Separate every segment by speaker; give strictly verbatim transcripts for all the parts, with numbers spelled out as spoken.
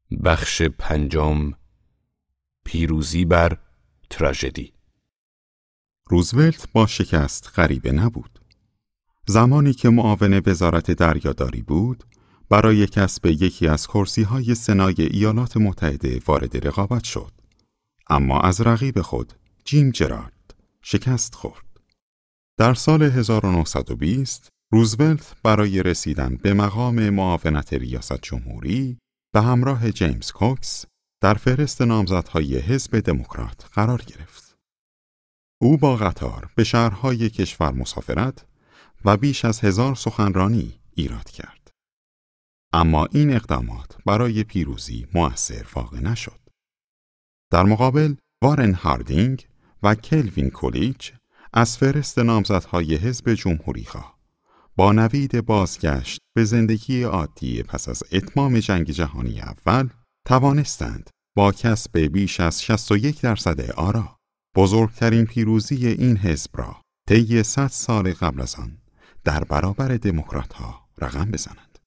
Speaker 1: بخش پنجم، پیروزی بر تراژدی.
Speaker 2: روزولت با شکست غریبه نبود. زمانی که معاون وزارت دریاداری بود، برای کسب یکی از کرسی‌های سنای ایالات متحده وارد رقابت شد. اما از رقیب خود، جیم جرارد، شکست خورد. در سال هزار و نهصد و بیست، روزولت برای رسیدن به مقام معاونت ریاست جمهوری به همراه جیمز کوکس در فهرست نامزدهای حزب دموکرات قرار گرفت. او با قطار به شهرهای کشور مسافرت و بیش از هزار سخنرانی ایراد کرد. اما این اقدامات برای پیروزی مؤثر واقع نشد. در مقابل، وارن هاردینگ و کلوین کولیج از فهرست نامزدهای حزب جمهوری‌خواه با نوید بازگشت به زندگی عادی پس از اتمام جنگ جهانی اول توانستند با کسب بیش از شصت و یک درصد آرا بزرگترین پیروزی این حزب را طی صد سال قبل از آن در برابر دموکرات‌ها رقم بزنند.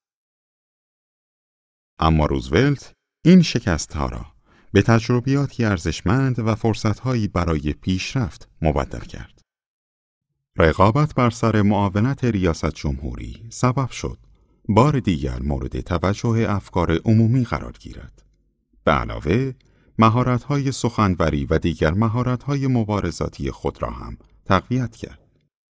Speaker 2: اما روزولت این شکست‌ها را به تجربیاتی ارزشمند و فرصت‌هایی برای پیشرفت مبدل کرد. رقابت بر سر معاونت ریاست جمهوری سبب شد بار دیگر مورد توجه افکار عمومی قرار گیرد. به علاوه، مهارت‌های سخنوری و دیگر مهارت‌های مبارزاتی خود را هم تقویت کرد.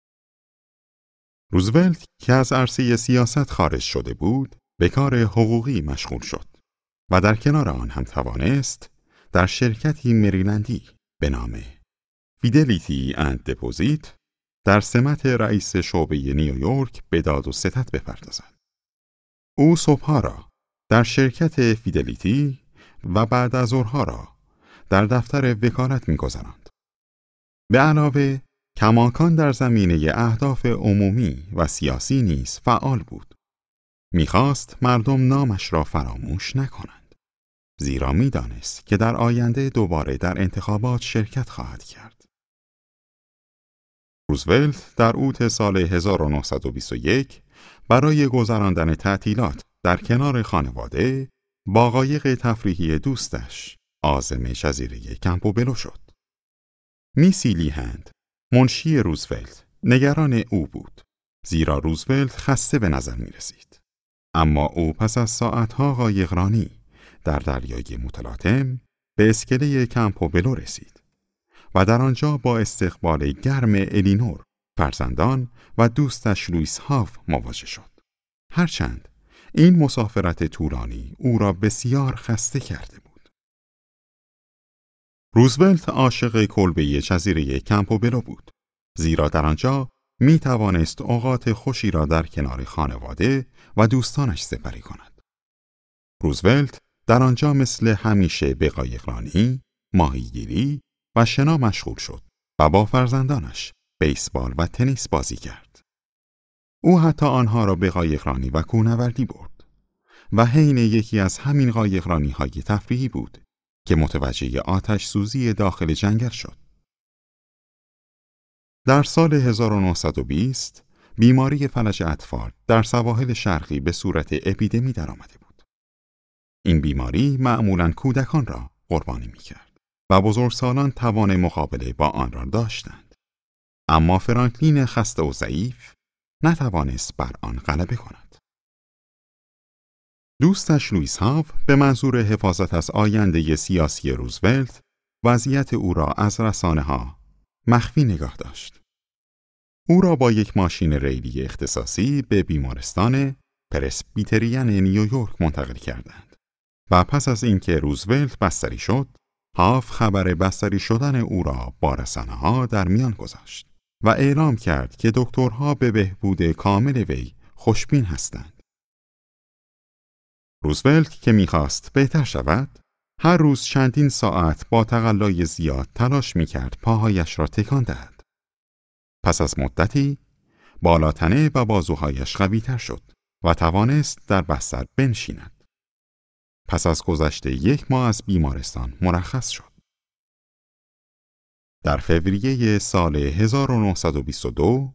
Speaker 2: روزولت که از عرصه سیاست خارج شده بود، به کار حقوقی مشغول شد و در کنار آن هم توانست در شرکتی مریلندی به نام فیدلیتی اند دپوزیت در سمت رئیس شعبه نیویورک به داد و ستد بپردازد. او صبحها را در شرکت فیدلیتی و بعد از ظهرها را در دفتر وکالت می‌گذراند. به علاوه، کماکان در زمینه اهداف عمومی و سیاسی نیز فعال بود. می‌خواست مردم نامش را فراموش نکنند، زیرا می‌دانست که در آینده دوباره در انتخابات شرکت خواهد کرد. روزولت در اوت سال هزار و نهصد و بیست و یک برای گذراندن تعطیلات در کنار خانواده با قایق تفریحی دوستش عازم جزیره کمپوبلو شد. میسی لیهند، منشی روزولت، نگران او بود، زیرا روزولت خسته به نظر می رسید. اما او پس از ساعتها قایقرانی در دریای متلاطم به اسکله کمپوبلو رسید و در آنجا با استقبال گرم الینور، فرزندان و دوستش لوئیس هاف مواجه شد. هرچند این مسافرت طولانی او را بسیار خسته کرده بود. روزولت عاشق کلبه جزیره کمپوبلو بود، زیرا در آنجا می توانست اوقات خوشی را در کنار خانواده و دوستانش سپری کند. روزولت در آنجا مثل همیشه به قایقرانی، ماهیگیری و شنا مشغول شد و با فرزندانش بیسبال و تنیس بازی کرد. او حتی آنها را به قایقرانی و کوهنوردی برد و حین یکی از همین قایقرانی‌های تفریحی بود که متوجه آتش سوزی داخل جنگل شد. در سال هزار و نهصد و بیست بیماری فلج اطفال در سواحل شرقی به صورت اپیدمی درآمده بود. این بیماری معمولاً کودکان را قربانی می‌کرد و بزرگسالان توان مقابله با آن را داشتند. اما فرانکلین خسته و ضعیف نتوانست بر آن غلبه کند. دوستش لوئیس هاف به منظور حفاظت از آینده سیاسی روزولت وضعیت او را از رسانه‌ها مخفی نگاه داشت. او را با یک ماشین ریلی اختصاصی به بیمارستان پرسبیتریان نیویورک منتقل کردند و پس از اینکه روزولت بستری شد، هاف خبر بستری شدن او را با رسانه‌ها در میان گذاشت و اعلام کرد که دکترها به بهبود کامل وی خوشبین هستند. روزولت که می‌خواست بهتر شود، هر روز چندین ساعت با تقلای زیاد تلاش می‌کرد پاهایش را تکان دهد. پس از مدتی، بالاتنه و بازوهایش قوی‌تر شد و توانست در بستر بنشیند. پس از گذشت یک ماه از بیمارستان مرخص شد. در فوریه سال هزار و نهصد و بیست و دو،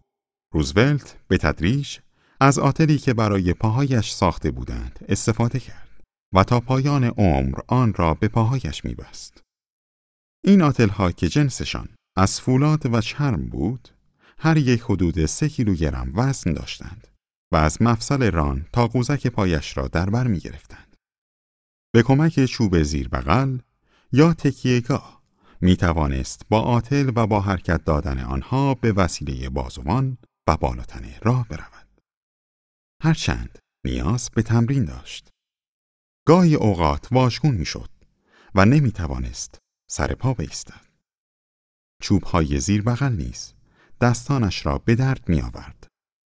Speaker 2: روزولت به تدریج از آتلی که برای پاهایش ساخته بودند استفاده کرد و تا پایان عمر آن را به پاهایش می‌بست. این آتل‌ها که جنسشان از فولاد و چرم بود، هر یک حدود سه کیلوگرم وزن داشتند و از مفصل ران تا قوزک پایش را در بر می‌گرفتند. به کمک چوب زیر بغل یا تکیه‌گاه می توانست با آتل و با حرکت دادن آنها به وسیله بازوان و بالاتنه راه برود. هرچند نیاز به تمرین داشت. گاهی اوقات واژگون می شد و نمی توانست سر پا بایستد. چوب‌های زیر بغل نیز دستانش را به درد می آورد.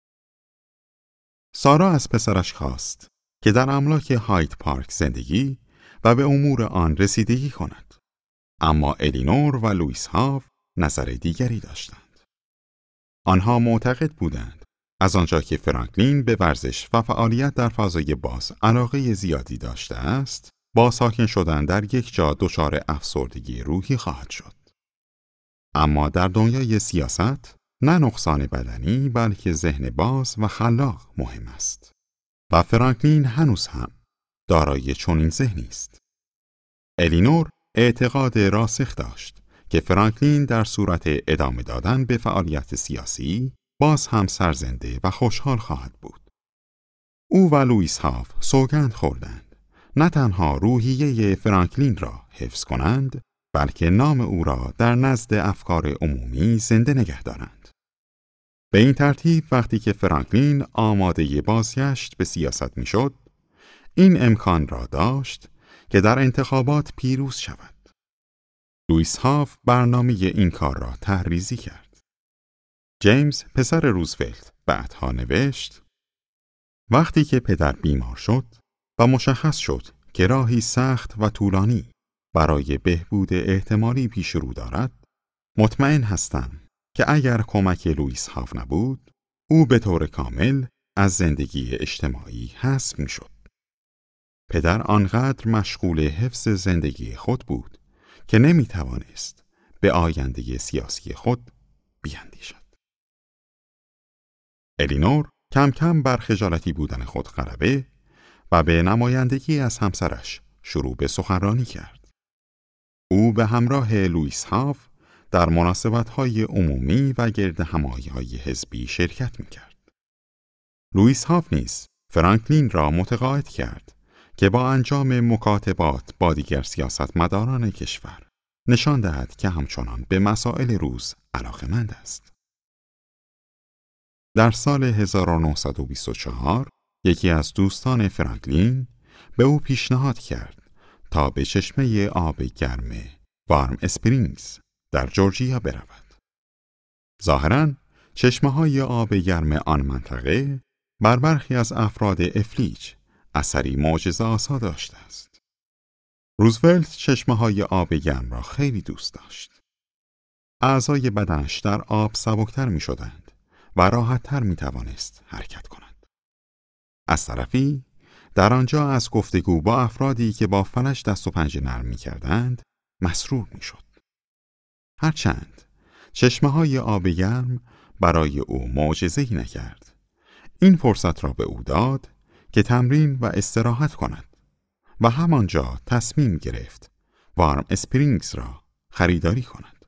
Speaker 2: سارا از پسرش خواست که در املاک هاید پارک زندگی و به امور آن رسیدگی کند. اما الینور و لوئیس هاو نظر دیگری داشتند. آنها معتقد بودند از آنجا که فرانکلین به ورزش و فعالیت در فضای باز علاقه زیادی داشته است، با ساکن شدن در یک جا دچار افسردگی روحی خواهد شد. اما در دنیای سیاست نه نقصان بدنی بلکه ذهن باز و خلاق مهم است. و فرانکلین هنوز هم دارای چنین ذهنی است. الینور اعتقاد راسخ داشت که فرانکلین در صورت ادامه دادن به فعالیت سیاسی باز هم سرزنده و خوشحال خواهد بود. او و لوئیس هاو سوگند خوردند نه تنها روحیه فرانکلین را حفظ کنند بلکه نام او را در نزد افکار عمومی زنده نگه دارند. به این ترتیب وقتی که فرانکلین آماده بازگشت به سیاست میشد، این امکان را داشت که در انتخابات پیروز شود. لوئیس هاو برنامه این کار را طرحریزی کرد. جیمز پسر روزولت بعدها نوشت: وقتی که پدر بیمار شد و مشخص شد که راهی سخت و طولانی برای بهبود احتمالی پیش رو دارد، مطمئن هستم که اگر کمک لوئیس هاو نبود، او به طور کامل از زندگی اجتماعی حذف می‌شد. پدر آنقدر مشغول حفظ زندگی خود بود که نمی‌توانست به آینده سیاسی خود بیاندیشد. الینور کم کم بر خجالتی بودن خود غلبه و به نمایندگی از همسرش شروع به سخنرانی کرد. او به همراه لوئیس هاو در مناسبت‌های عمومی و گرد همایی‌های حزبی شرکت می‌کرد. لوئیس هاو نیز فرانکلین را متقاعد کرد که با انجام مکاتبات با دیگر سیاستمداران کشور نشان دهد که همچنان به مسائل روز علاقه‌مند است. در سال هزار و نهصد و بیست و چهار یکی از دوستان فرانکلین به او پیشنهاد کرد تا به چشمه آب گرم وارم اسپرینگز در جورجیا برود. ظاهراً چشمه‌های آب گرم آن منطقه بر برخی از افراد افلیج اثری معجزه‌آسا داشته است. روزولت چشمه‌های آب گرم را خیلی دوست داشت. اعضای بدنش در آب سبکتر می‌شدند و راحت‌تر می‌توانست حرکت کند. از طرفی در آنجا از گفتگو با افرادی که با فلج دست و پنجه نرم می‌کردند مسرور می‌شد. هرچند چشمه‌های آب گرم برای او معجزه‌ای نکرد، این فرصت را به او داد که تمرین و استراحت کند و همانجا تصمیم گرفت وارم اسپرینگز را خریداری کند.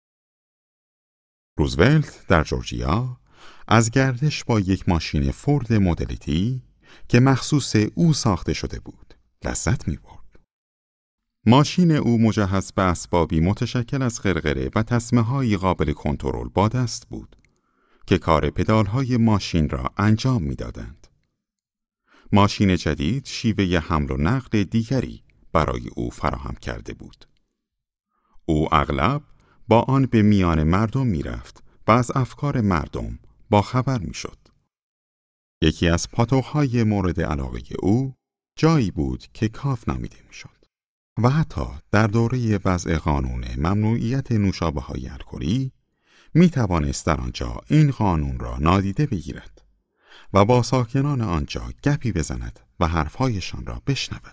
Speaker 2: روزولت در جورجیا از گردش با یک ماشین فورد مدل تی که مخصوص او ساخته شده بود لذت می برد. ماشین او مجهز به اسبابی متشکل از غرغره و تسمه‌های قابل کنترل با دست بود که کار پدال‌های ماشین را انجام می‌دادند. ماشین جدید شیوه حمل و نقل دیگری برای او فراهم کرده بود. او اغلب با آن به میان مردم می‌رفت و از افکار مردم با خبر می‌شد. یکی از پاتوق‌های مورد علاقه او جایی بود که کاف نامیده می‌شد و حتی در دوره وضع قانون ممنوعیت نوشابه‌های الکلی می‌توانست در آنجا این قانون را نادیده بگیرد و با ساکنان آنجا گپی بزند و حرفهایشان را بشنود.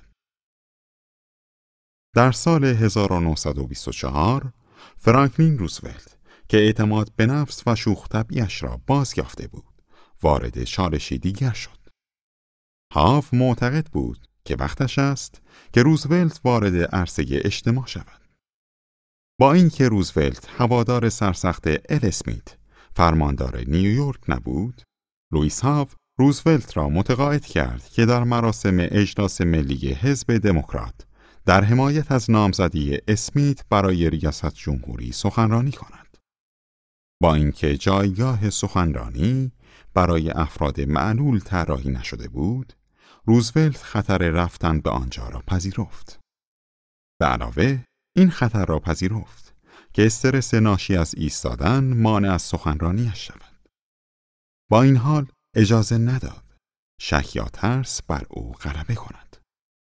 Speaker 2: در سال هزار و نهصد و بیست و چهار فرانکلین روزولت که اعتماد به نفس و شوخ طبعیش را باز یافته بود، وارد چالشی دیگر شد. هاو معتقد بود که وقتش است که روزولت وارد عرصه اجتماع شود. با اینکه روزولت هوادار سرسخت ال اسمیت، فرماندار نیویورک نبود، لوئیس هاو روزولت را متقاعد کرد که در مراسم اجلاس ملی حزب دموکرات در حمایت از نامزدی اسمیت برای ریاست جمهوری سخنرانی کند. با اینکه جایگاه سخنرانی برای افراد معلول طراحی نشده بود، روزولت خطر رفتن به آنجا را پذیرفت. به علاوه این خطر را پذیرفت که استرس ناشی از ایستادن مانع از سخنرانیش شود. با این حال اجازه نداد شک یا ترس بر او غلبه کند.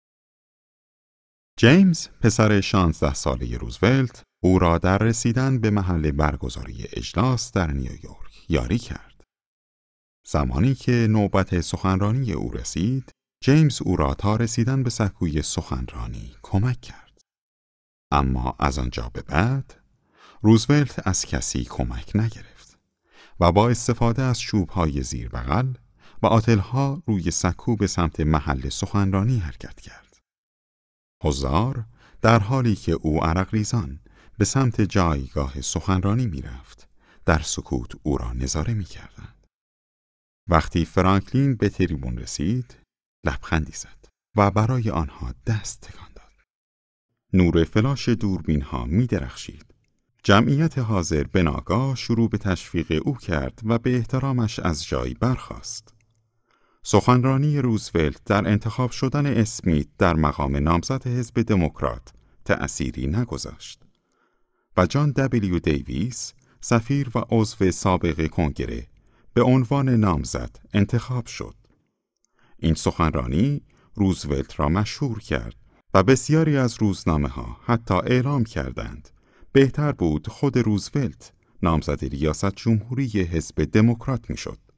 Speaker 2: جیمز، پسر شانزده ساله روزولت، او را در رسیدن به محل برگزاری اجلاس در نیویورک یاری کرد. زمانی که نوبت سخنرانی او رسید، جیمز او را تا رسیدن به سکوی سخنرانی کمک کرد. اما از آنجا به بعد، روزولت از کسی کمک نگرفت و با استفاده از چوب‌های زیر بغل و آتل‌ها روی سکو به سمت محل سخنرانی حرکت کرد. حضار در حالی که او عرق ریزان به سمت جایگاه سخنرانی می رفت، در سکوت او را نظاره می کردند. وقتی فرانکلین به تریبون رسید، لبخندی زد و برای آنها دست تکان داد. نور فلاش دوربین ها می درخشید. جمعیت حاضر به ناگاه شروع به تشویق او کرد و به احترامش از جای برخاست. سخنرانی روزولت در انتخاب شدن اسمیت در مقام نامزد حزب دموکرات تأثیری نگذاشت و جان دبلیو دیویس، سفیر و عضو سابق کنگره، به عنوان نامزد انتخاب شد. این سخنرانی روزولت را مشهور کرد و بسیاری از روزنامه‌ها حتی اعلام کردند بهتر بود خود روزولت نامزد ریاست جمهوری حزب دموکرات میشد.